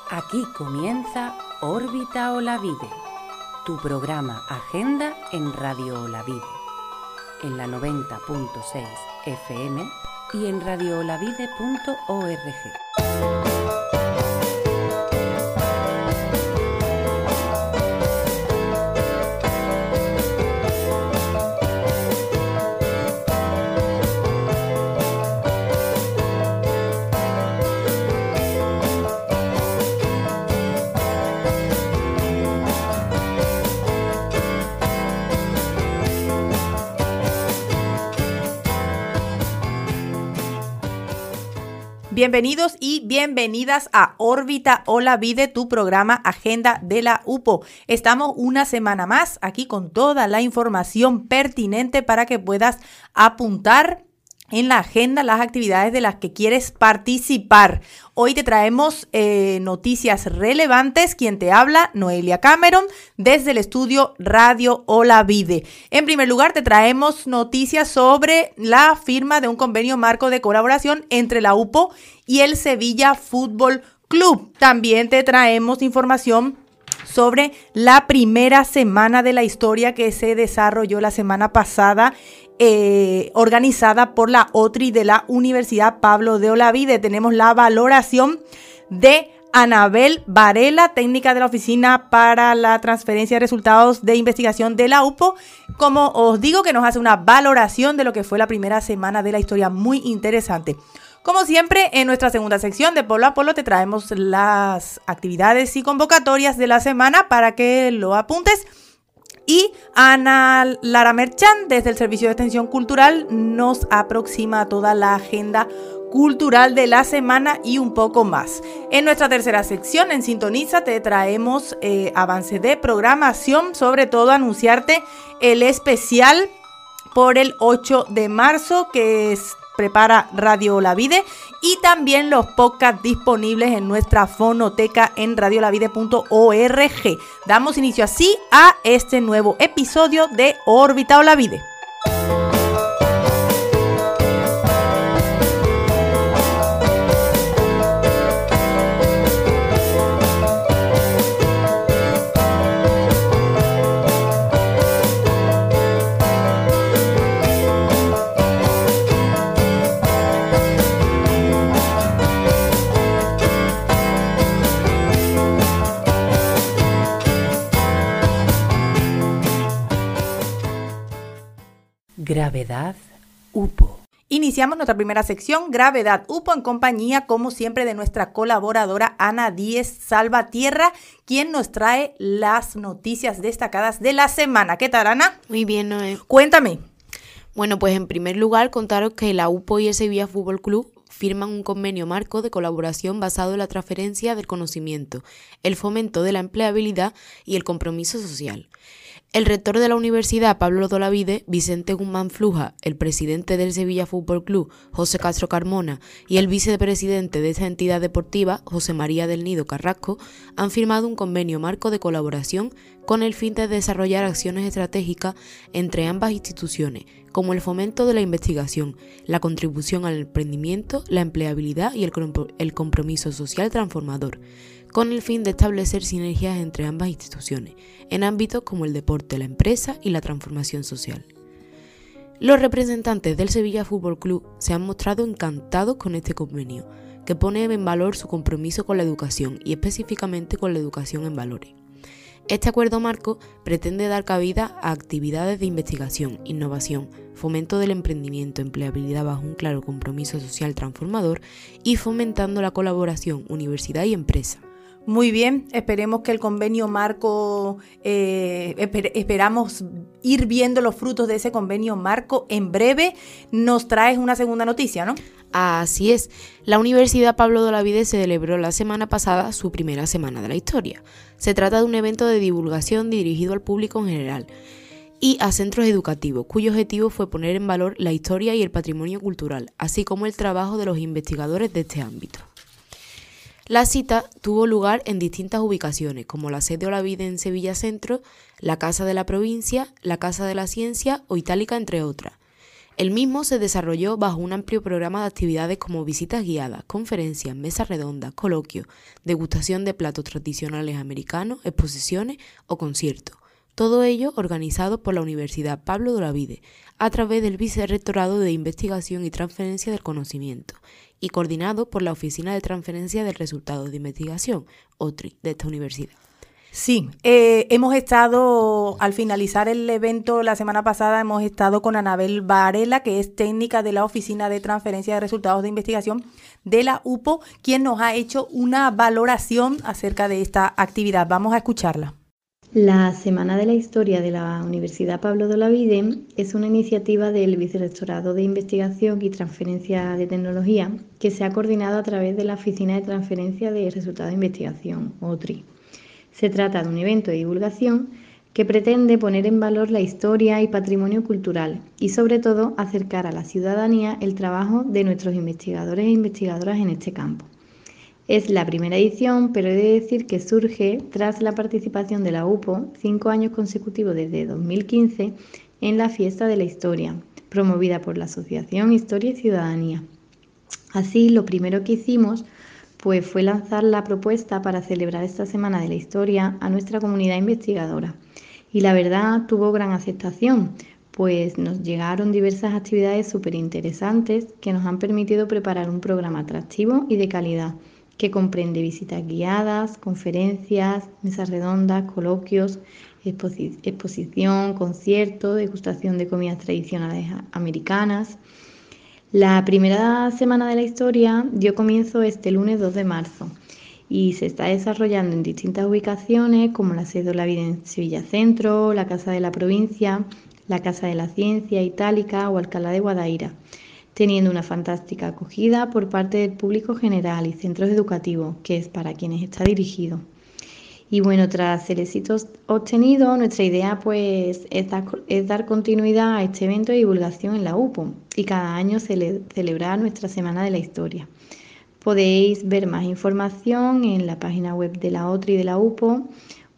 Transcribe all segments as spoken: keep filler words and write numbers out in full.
Aquí comienza Órbita Olavide, tu programa Agenda en Radio Olavide, en la noventa punto seis F M y en radio olavide punto org. Bienvenidos y bienvenidas a Órbita Olavide, tu programa Agenda de la U P O. Estamos una semana más aquí con toda la información pertinente para que puedas apuntar en la agenda las actividades de las que quieres participar. Hoy te traemos eh, noticias relevantes. Quien te habla, Noelia Cameron, desde el estudio Radio Olavide. En primer lugar, te traemos noticias sobre la firma de un convenio marco de colaboración entre la U P O y el Sevilla Fútbol Club. También te traemos información sobre la primera semana de la historia que se desarrolló la semana pasada, Eh, organizada por la OTRI de la Universidad Pablo de Olavide. Tenemos la valoración de Anabel Varela, técnica de la Oficina para la Transferencia de Resultados de Investigación de la U P O. Como os digo, que nos hace una valoración de lo que fue la primera semana de la historia, muy interesante. Como siempre, en nuestra segunda sección de Polo a Polo te traemos las actividades y convocatorias de la semana para que lo apuntes. Y Ana Lara Merchán, desde el Servicio de Extensión Cultural, nos aproxima toda la agenda cultural de la semana y un poco más. En nuestra tercera sección, en Sintoniza, te traemos eh, avance de programación, sobre todo anunciarte el especial por el ocho de marzo que es, prepara Radio Olavide, y también los podcasts disponibles en nuestra fonoteca en radio olavide punto org. Damos inicio así a este nuevo episodio de Órbita Olavide. Gravedad U P O. Iniciamos nuestra primera sección, Gravedad U P O, en compañía, como siempre, de nuestra colaboradora Ana Díez Salvatierra, quien nos trae las noticias destacadas de la semana. ¿Qué tal, Ana? Muy bien, Noé. Cuéntame. Bueno, pues en primer lugar, contaros que la U P O y el Sevilla Fútbol Club firman un convenio marco de colaboración basado en la transferencia del conocimiento, el fomento de la empleabilidad y el compromiso social. El rector de la Universidad Pablo de Olavide, Vicente Guzmán Fluja, el presidente del Sevilla Fútbol Club, José Castro Carmona, y el vicepresidente de esta entidad deportiva, José María del Nido Carrasco, han firmado un convenio marco de colaboración con el fin de desarrollar acciones estratégicas entre ambas instituciones, como el fomento de la investigación, la contribución al emprendimiento, la empleabilidad y el, el compromiso social transformador, con el fin de establecer sinergias entre ambas instituciones, en ámbitos como el deporte, la empresa y la transformación social. Los representantes del Sevilla Fútbol Club se han mostrado encantados con este convenio, que pone en valor su compromiso con la educación y específicamente con la educación en valores. Este acuerdo marco pretende dar cabida a actividades de investigación, innovación, fomento del emprendimiento, empleabilidad bajo un claro compromiso social transformador y fomentando la colaboración universidad y empresa. Muy bien, esperemos que el convenio marco, eh, esper- esperamos ir viendo los frutos de ese convenio marco en breve. Nos traes una segunda noticia, ¿no? Así es, la Universidad Pablo de Olavide se celebró la semana pasada su primera semana de la historia. Se trata de un evento de divulgación dirigido al público en general y a centros educativos, cuyo objetivo fue poner en valor la historia y el patrimonio cultural, así como el trabajo de los investigadores de este ámbito. La cita tuvo lugar en distintas ubicaciones, como la sede Olavide en Sevilla Centro, la Casa de la Provincia, la Casa de la Ciencia o Itálica, entre otras. El mismo se desarrolló bajo un amplio programa de actividades como visitas guiadas, conferencias, mesas redondas, coloquios, degustación de platos tradicionales americanos, exposiciones o conciertos. Todo ello organizado por la Universidad Pablo de Olavide a través del Vicerrectorado de Investigación y Transferencia del Conocimiento y coordinado por la Oficina de Transferencia de Resultados de Investigación, O T R I, de esta universidad. Sí, eh, hemos estado, al finalizar el evento la semana pasada, hemos estado con Anabel Varela, que es técnica de la Oficina de Transferencia de Resultados de Investigación de la U P O, quien nos ha hecho una valoración acerca de esta actividad. Vamos a escucharla. La Semana de la Historia de la Universidad Pablo de Olavide es una iniciativa del Vicerrectorado de Investigación y Transferencia de Tecnología que se ha coordinado a través de la Oficina de Transferencia de Resultados de Investigación, O T R I. Se trata de un evento de divulgación que pretende poner en valor la historia y patrimonio cultural y, sobre todo, acercar a la ciudadanía el trabajo de nuestros investigadores e investigadoras en este campo. Es la primera edición, pero he de decir que surge tras la participación de la U P O, cinco años consecutivos desde dos mil quince, en la Fiesta de la Historia, promovida por la Asociación Historia y Ciudadanía. Así, lo primero que hicimos pues fue lanzar la propuesta para celebrar esta Semana de la Historia a nuestra comunidad investigadora. Y la verdad tuvo gran aceptación, pues nos llegaron diversas actividades súper interesantes que nos han permitido preparar un programa atractivo y de calidad, que comprende visitas guiadas, conferencias, mesas redondas, coloquios, exposi- exposición, conciertos, degustación de comidas tradicionales americanas. La primera Semana de la Historia dio comienzo este lunes dos de marzo y se está desarrollando en distintas ubicaciones como la sede de Olavide en Sevilla Centro, la Casa de la Provincia, la Casa de la Ciencia Itálica o Alcalá de Guadaira, teniendo una fantástica acogida por parte del público general y centros educativos, que es para quienes está dirigido. Y bueno, tras el éxito obtenido, nuestra idea pues es dar, es dar continuidad a este evento de divulgación en la U P O y cada año cele, celebrar nuestra Semana de la Historia. Podéis ver más información en la página web de la O T R I de la U P O,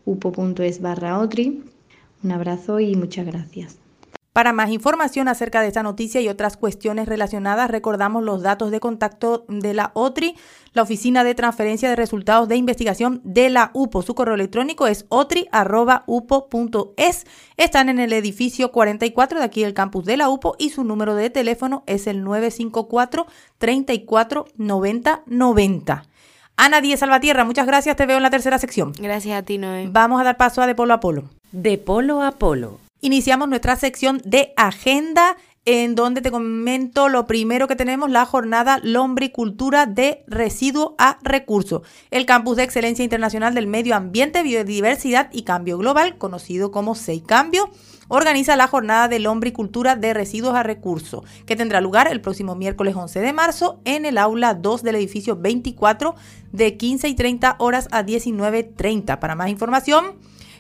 upo.es barra O T R I. Un abrazo y muchas gracias. Para más información acerca de esta noticia y otras cuestiones relacionadas, recordamos los datos de contacto de la O T R I, la Oficina de Transferencia de Resultados de Investigación de la U P O. Su correo electrónico es otri arroba upo punto es. Están en el edificio cuarenta y cuatro de aquí del campus de la U P O y su número de teléfono es el nueve cinco cuatro, treinta y cuatro, noventa, noventa. Ana Díez Salvatierra, muchas gracias. Te veo en la tercera sección. Gracias a ti, Noé. Vamos a dar paso a De Polo a Polo. De Polo a Polo. Iniciamos nuestra sección de agenda, en donde te comento lo primero que tenemos, la jornada Lombricultura de Residuo a Recurso. El Campus de Excelencia Internacional del Medio Ambiente, Biodiversidad y Cambio Global, conocido como SEICambio, organiza la jornada de Lombricultura de Residuos a Recurso, que tendrá lugar el próximo miércoles once de marzo en el aula dos del edificio veinticuatro de quince y treinta horas a diecinueve treinta. Para más información,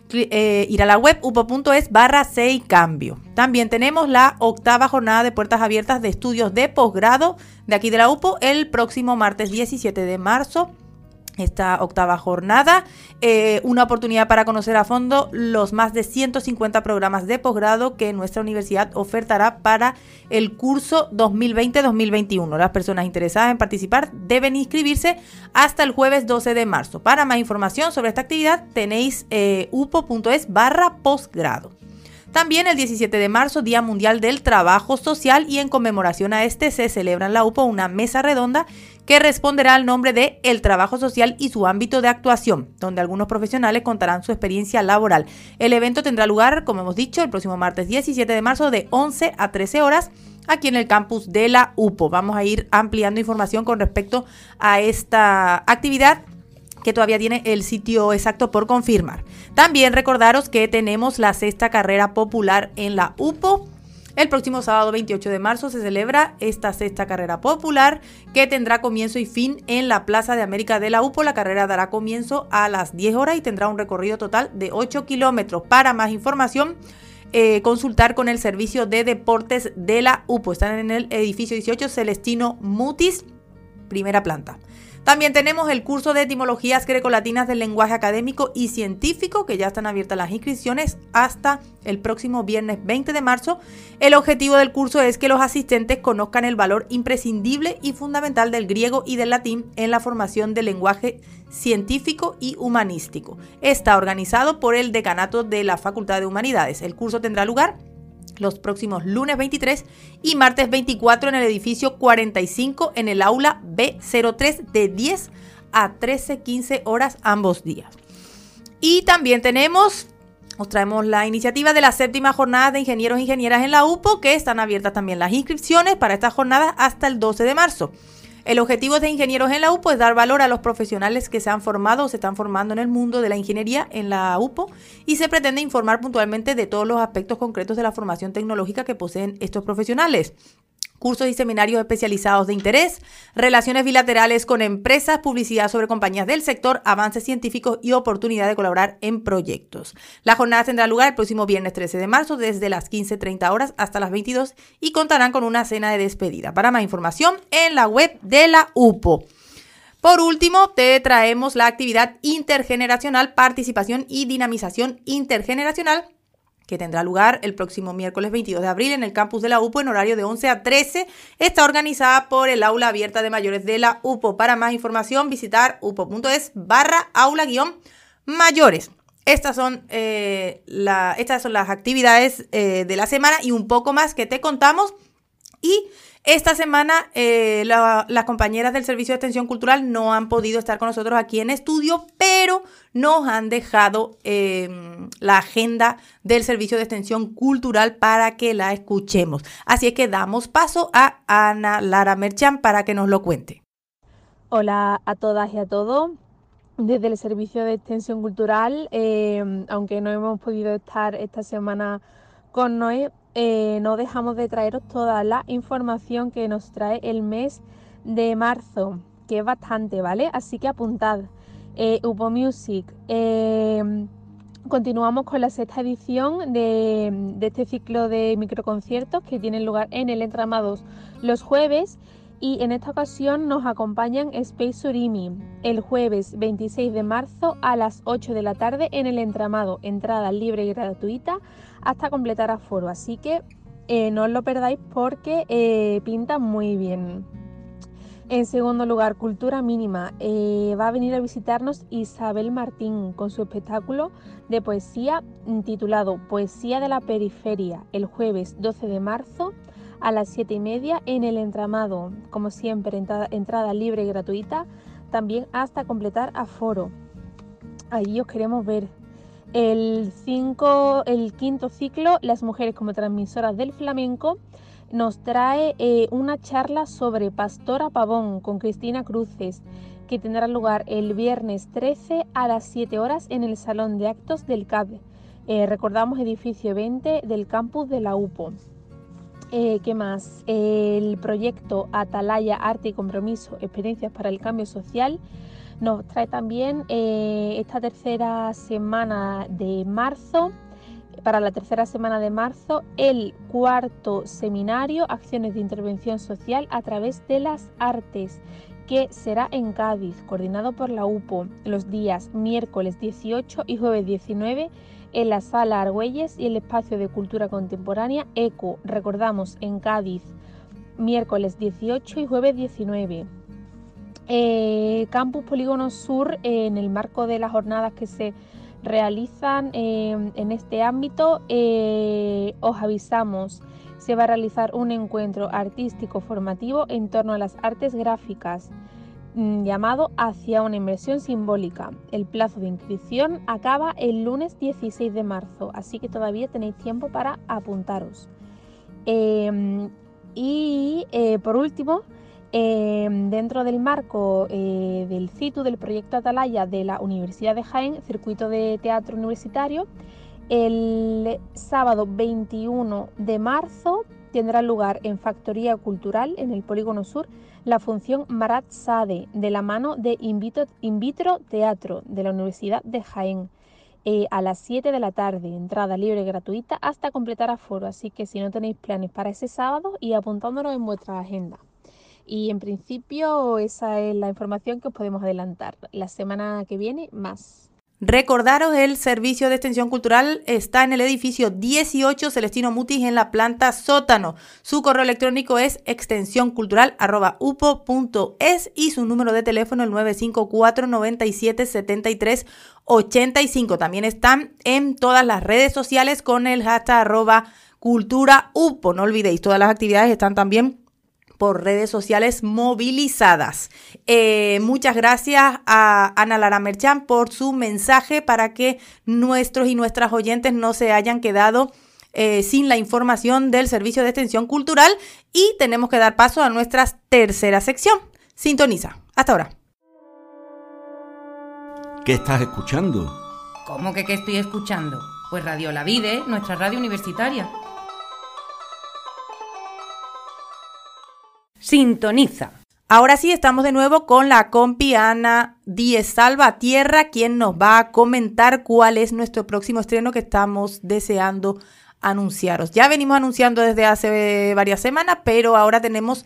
Eh, ir a la web upo.es barra SEICambio. También tenemos la octava jornada de puertas abiertas de estudios de posgrado de aquí de la U P O el próximo martes diecisiete de marzo. Esta octava jornada, eh, una oportunidad para conocer a fondo los más de ciento cincuenta programas de posgrado que nuestra universidad ofertará para el curso dos mil veinte dos mil veintiuno. Las personas interesadas en participar deben inscribirse hasta el jueves doce de marzo. Para más información sobre esta actividad tenéis eh, upo.es barra posgrado. También el diecisiete de marzo, Día Mundial del Trabajo Social, y en conmemoración a este se celebra en la U P O una mesa redonda que responderá al nombre de El Trabajo Social y su ámbito de actuación, donde algunos profesionales contarán su experiencia laboral. El evento tendrá lugar, como hemos dicho, el próximo martes diecisiete de marzo de once a trece horas aquí en el campus de la U P O. Vamos a ir ampliando información con respecto a esta actividad, que todavía tiene el sitio exacto por confirmar. También recordaros que tenemos la sexta carrera popular en la U P O. El próximo sábado veintiocho de marzo se celebra esta sexta carrera popular, que tendrá comienzo y fin en la Plaza de América de la U P O. La carrera dará comienzo a las diez horas y tendrá un recorrido total de ocho kilómetros. Para más información, eh, consultar con el servicio de deportes de la U P O. Están en el edificio dieciocho Celestino Mutis, primera planta. También tenemos el curso de etimologías grecolatinas del lenguaje académico y científico, que ya están abiertas las inscripciones hasta el próximo viernes veinte de marzo. El objetivo del curso es que los asistentes conozcan el valor imprescindible y fundamental del griego y del latín en la formación del lenguaje científico y humanístico. Está organizado por el Decanato de la Facultad de Humanidades. El curso tendrá lugar los próximos lunes veintitrés y martes veinticuatro en el edificio cuarenta y cinco en el aula B cero tres de diez a trece quince horas ambos días. Y también tenemos, os traemos la iniciativa de la séptima jornada de ingenieros e ingenieras en la U P O, que están abiertas también las inscripciones para estas jornadas hasta el doce de marzo. El objetivo de Ingenieros en la U P O es dar valor a los profesionales que se han formado o se están formando en el mundo de la ingeniería en la U P O y se pretende informar puntualmente de todos los aspectos concretos de la formación tecnológica que poseen estos profesionales. Cursos y seminarios especializados de interés, relaciones bilaterales con empresas, publicidad sobre compañías del sector, avances científicos y oportunidad de colaborar en proyectos. La jornada tendrá lugar el próximo viernes trece de marzo desde las quince treinta horas hasta las veintidós y contarán con una cena de despedida. Para más información en la web de la U P O. Por último, te traemos la actividad intergeneracional, participación y dinamización intergeneracional, que tendrá lugar el próximo miércoles veintidós de abril en el campus de la U P O en horario de once a trece. Está organizada por el aula abierta de mayores de la U P O. Para más información, visitar upo.es barra aula guión mayores. Estas son, eh, la, estas son las actividades eh, de la semana y un poco más que te contamos. Y esta semana eh, la, las compañeras del Servicio de Extensión Cultural no han podido estar con nosotros aquí en estudio, pero nos han dejado eh, la agenda del Servicio de Extensión Cultural para que la escuchemos. Así es que damos paso a Ana Lara Merchán para que nos lo cuente. Hola a todas y a todos. Desde el Servicio de Extensión Cultural, eh, aunque no hemos podido estar esta semana con Noé, Eh, no dejamos de traeros toda la información que nos trae el mes de marzo, que es bastante, ¿vale? Así que apuntad. Eh, U P O Music. Eh, continuamos con la sexta edición de, de este ciclo de microconciertos que tienen lugar en el Entramados los jueves. Y en esta ocasión nos acompañan Space Surimi el jueves veintiséis de marzo a las ocho de la tarde en el Entramado. Entrada libre y gratuita hasta completar aforo. Así que eh, no os lo perdáis porque eh, pinta muy bien. En segundo lugar, Cultura Mínima. Eh, va a venir a visitarnos Isabel Martín con su espectáculo de poesía titulado Poesía de la Periferia el jueves doce de marzo a las siete y media en el Entramado. Como siempre, entrada, entrada libre y gratuita, también hasta completar aforo. Allí os queremos ver. El, cinco, el quinto ciclo, Las mujeres como transmisoras del flamenco, nos trae eh, una charla sobre Pastora Pavón con Cristina Cruces, que tendrá lugar el viernes trece a las siete horas en el Salón de Actos del C A B. Eh, recordamos edificio veinte del campus de la U P O. Eh, ¿Qué más? El proyecto Atalaya Arte y Compromiso, Experiencias para el Cambio Social, nos trae también eh, esta tercera semana de marzo, para la tercera semana de marzo, el cuarto seminario Acciones de Intervención Social a través de las artes, que será en Cádiz, coordinado por la U P O, los días miércoles dieciocho y jueves diecinueve en la Sala Argüelles y el Espacio de Cultura Contemporánea ECO, recordamos, en Cádiz, miércoles dieciocho y jueves diecinueve. Eh, Campus Polígono Sur, eh, en el marco de las jornadas que se realizan eh, en este ámbito, eh, os avisamos, se va a realizar un encuentro artístico formativo en torno a las artes gráficas, llamado Hacia una inversión simbólica. El plazo de inscripción acaba el lunes dieciséis de marzo, así que todavía tenéis tiempo para apuntaros. Eh, y eh, por último, eh, dentro del marco eh, del CITU, del proyecto Atalaya de la Universidad de Jaén, Circuito de Teatro Universitario, el sábado veintiuno de marzo tendrá lugar en Factoría Cultural, en el Polígono Sur, la función Marat Sade, de la mano de Invitro, Invitro Teatro, de la Universidad de Jaén, eh, a las siete de la tarde, entrada libre y gratuita hasta completar aforo, así que si no tenéis planes para ese sábado, y apuntándonos en vuestra agenda. Y en principio esa es la información que os podemos adelantar. La semana que viene más. Recordaros, el servicio de extensión cultural está en el edificio dieciocho Celestino Mutis en la planta sótano. Su correo electrónico es extensioncultural arroba upo punto es y su número de teléfono el nueve cinco cuatro, nueve siete, siete tres ocho cinco. También están en todas las redes sociales con el hashtag arroba culturaupo. No olvidéis, todas las actividades están también por redes sociales movilizadas. Eh, muchas gracias a Ana Lara Merchán por su mensaje para que nuestros y nuestras oyentes no se hayan quedado eh, sin la información del Servicio de Extensión Cultural, y tenemos que dar paso a nuestra tercera sección. Sintoniza. Hasta ahora. ¿Qué estás escuchando? ¿Cómo que qué estoy escuchando? Pues Radio La Vide, nuestra radio universitaria. Sintoniza. Ahora sí, estamos de nuevo con la compi Ana Díez Salvatierra, quien nos va a comentar cuál es nuestro próximo estreno que estamos deseando anunciaros. Ya venimos anunciando desde hace varias semanas, pero ahora tenemos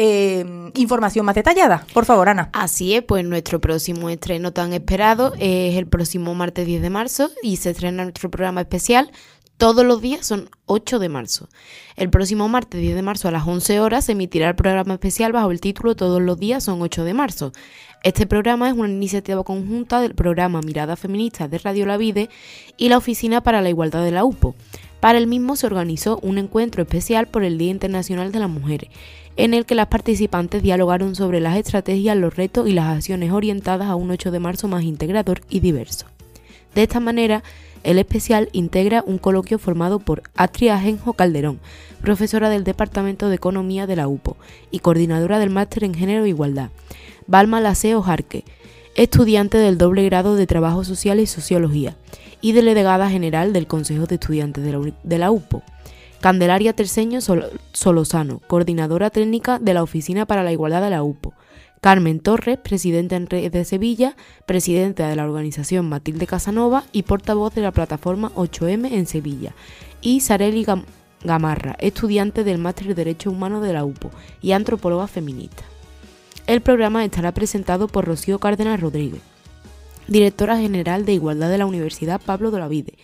eh, información más detallada. Por favor, Ana. Así es, pues nuestro próximo estreno tan esperado es el próximo martes diez de marzo y se estrena nuestro programa especial. Todos los días son ocho de marzo. El próximo martes diez de marzo a las once horas se emitirá el programa especial bajo el título Todos los días son ocho de marzo. Este programa es una iniciativa conjunta del programa Mirada Feminista de Radio La Vide y la Oficina para la Igualdad de la UPO. Para el mismo se organizó un encuentro especial por el Día Internacional de las Mujeres, en el que las participantes dialogaron sobre las estrategias, los retos y las acciones orientadas a un ocho de marzo más integrador y diverso. De esta manera, el especial integra un coloquio formado por Astrid Ajenjo Calderón, profesora del Departamento de Economía de la UPO y coordinadora del Máster en Género e Igualdad, Balma Laseo Jarque, estudiante del doble grado de Trabajo Social y Sociología y delegada general del Consejo de Estudiantes de la, de la UPO, Candelaria Terceño Sol- Solosano, coordinadora técnica de la Oficina para la Igualdad de la UPO, Carmen Torres, presidenta en Red de Sevilla, presidenta de la organización Matilde Casanova y portavoz de la plataforma ocho eme en Sevilla, y Sareli Gam- Gamarra, estudiante del Máster de Derechos Humanos de la UPO y antropóloga feminista. El programa estará presentado por Rocío Cárdenas Rodríguez, directora general de Igualdad de la Universidad Pablo de Olavide,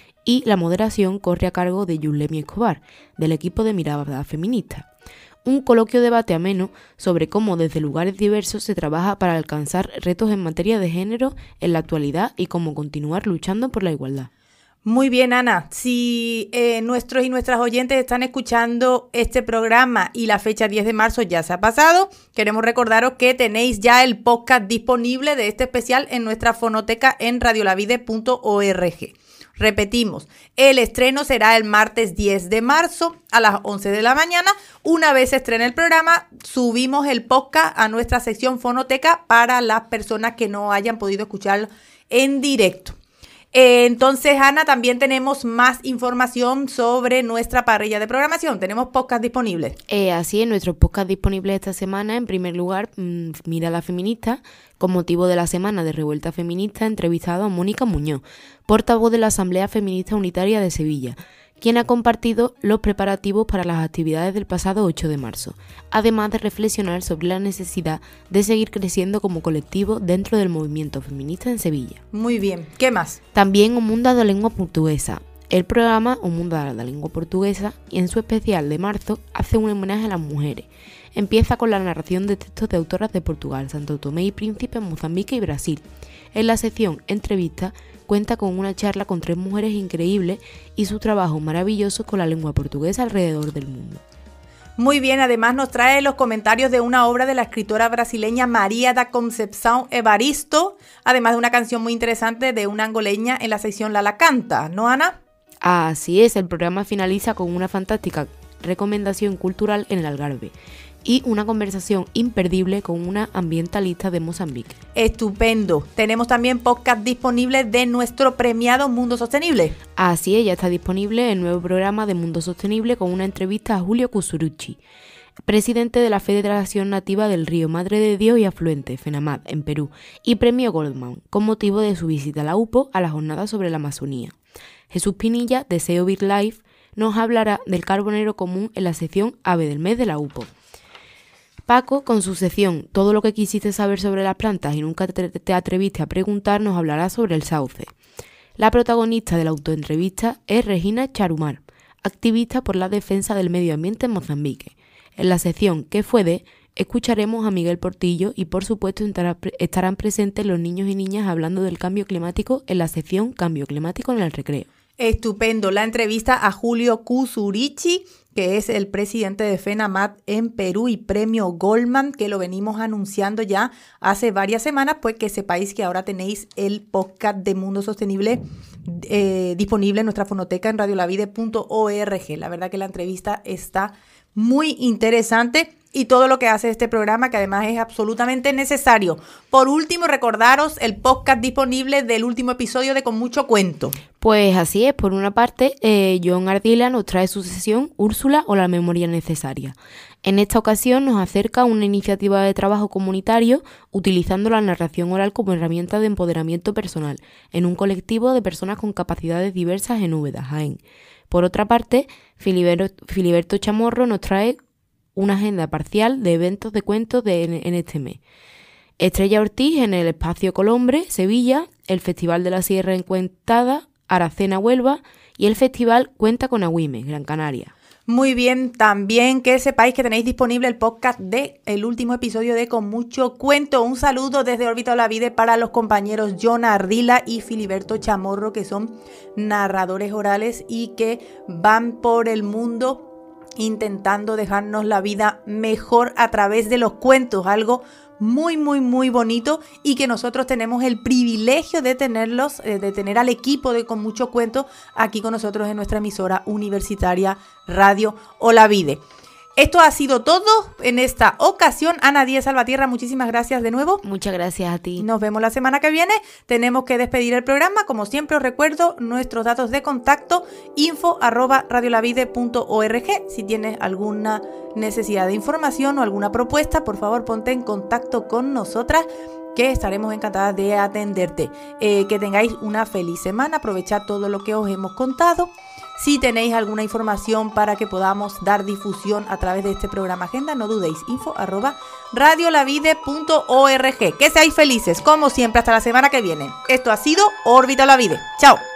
y la moderación corre a cargo de Yulemi Escobar, del equipo de Mirada Feminista. Un coloquio debate ameno sobre cómo desde lugares diversos se trabaja para alcanzar retos en materia de género en la actualidad y cómo continuar luchando por la igualdad. Muy bien, Ana. Si eh, nuestros y nuestras oyentes están escuchando este programa y la fecha diez de marzo ya se ha pasado, queremos recordaros que tenéis ya el podcast disponible de este especial en nuestra fonoteca en radiolavide punto org. Repetimos, el estreno será el martes diez de marzo a las once de la mañana. Una vez se estrene el programa, subimos el podcast a nuestra sección fonoteca para las personas que no hayan podido escucharlo en directo. Eh, entonces, Ana, también tenemos más información sobre nuestra parrilla de programación. Tenemos podcast disponibles. Eh, así es, nuestros podcast disponibles esta semana. En primer lugar, mmm, Mirada Feminista, con motivo de la Semana de Revuelta Feminista, entrevistado a Mónica Muñoz, portavoz de la Asamblea Feminista Unitaria de Sevilla, quien ha compartido los preparativos para las actividades del pasado ocho de marzo, además de reflexionar sobre la necesidad de seguir creciendo como colectivo dentro del movimiento feminista en Sevilla. Muy bien, ¿qué más? También Un Mundo de Lengua Portuguesa. El programa Un Mundo de la Lengua Portuguesa, y en su especial de marzo, hace un homenaje a las mujeres. Empieza con la narración de textos de autoras de Portugal, Santo Tomé y Príncipe, Mozambique y Brasil. En la sección Entrevista cuenta con una charla con tres mujeres increíbles y su trabajo maravilloso con la lengua portuguesa alrededor del mundo. Muy bien, además nos trae los comentarios de una obra de la escritora brasileña María da Concepção Evaristo, además de una canción muy interesante de una angoleña en la sección Lala Canta, ¿no, Ana? Así es, el programa finaliza con una fantástica recomendación cultural en el Algarve y una conversación imperdible con una ambientalista de Mozambique. Estupendo. Tenemos también podcast disponibles de nuestro premiado Mundo Sostenible. Así es, ya está disponible el nuevo programa de Mundo Sostenible con una entrevista a Julio Cusurucci, presidente de la Federación Nativa del Río Madre de Dios y Afluente, FENAMAD, en Perú, y premio Goldman, con motivo de su visita a la UPO a la jornada sobre la Amazonía. Jesús Pinilla, de S E O BitLife, nos hablará del carbonero común en la sección Ave del Mes de la UPO. Paco, con su sección Todo lo que quisiste saber sobre las plantas y nunca te, te atreviste a preguntar, nos hablará sobre el sauce. La protagonista de la autoentrevista es Regina Charumar, activista por la defensa del medio ambiente en Mozambique. En la sección ¿Qué fue de?, escucharemos a Miguel Portillo y por supuesto estarán presentes los niños y niñas hablando del cambio climático en la sección Cambio Climático en el Recreo. Estupendo. La entrevista a Julio Kusurichi, que es el presidente de FENAMAT en Perú y premio Goldman, que lo venimos anunciando ya hace varias semanas, pues que sepáis que ahora tenéis el podcast de Mundo Sostenible eh, disponible en nuestra fonoteca en radiolavide punto org. La verdad que la entrevista está muy interesante y todo lo que hace este programa, que además es absolutamente necesario. Por último, recordaros el podcast disponible del último episodio de Con Mucho Cuento. Pues así es, por una parte, eh, John Ardila nos trae su sesión Úrsula o la memoria necesaria. En esta ocasión nos acerca una iniciativa de trabajo comunitario utilizando la narración oral como herramienta de empoderamiento personal en un colectivo de personas con capacidades diversas en Úbeda, Jaén. Por otra parte, Filiberto, Filiberto Chamorro nos trae una agenda parcial de eventos de cuentos de, en, en este mes. Estrella Ortiz en el Espacio Colombre, Sevilla, el Festival de la Sierra Encuentada, Aracena, Huelva, y el Festival Cuenta con Agüime, Gran Canaria. Muy bien, también que sepáis que tenéis disponible el podcast de el último episodio de Con Mucho Cuento. Un saludo desde Órbita Olavide para los compañeros John Ardila y Filiberto Chamorro, que son narradores orales y que van por el mundo intentando dejarnos la vida mejor a través de los cuentos, algo muy, muy, muy bonito y que nosotros tenemos el privilegio de tenerlos, eh, de tener al equipo de Con Mucho Cuento aquí con nosotros en nuestra emisora universitaria Radio Olavide. Esto ha sido todo en esta ocasión. Ana Díez Salvatierra, muchísimas gracias de nuevo. Muchas gracias a ti. Nos vemos la semana que viene. Tenemos que despedir el programa. Como siempre os recuerdo nuestros datos de contacto, info arroba radiolavide punto org. Si tienes alguna necesidad de información o alguna propuesta, por favor ponte en contacto con nosotras, que estaremos encantadas de atenderte. Eh, que tengáis una feliz semana. Aprovechad todo lo que os hemos contado. Si tenéis alguna información para que podamos dar difusión a través de este programa Agenda, no dudéis, info arroba radiolavide punto org. Que seáis felices, como siempre, hasta la semana que viene. Esto ha sido Órbita Olavide. Chao.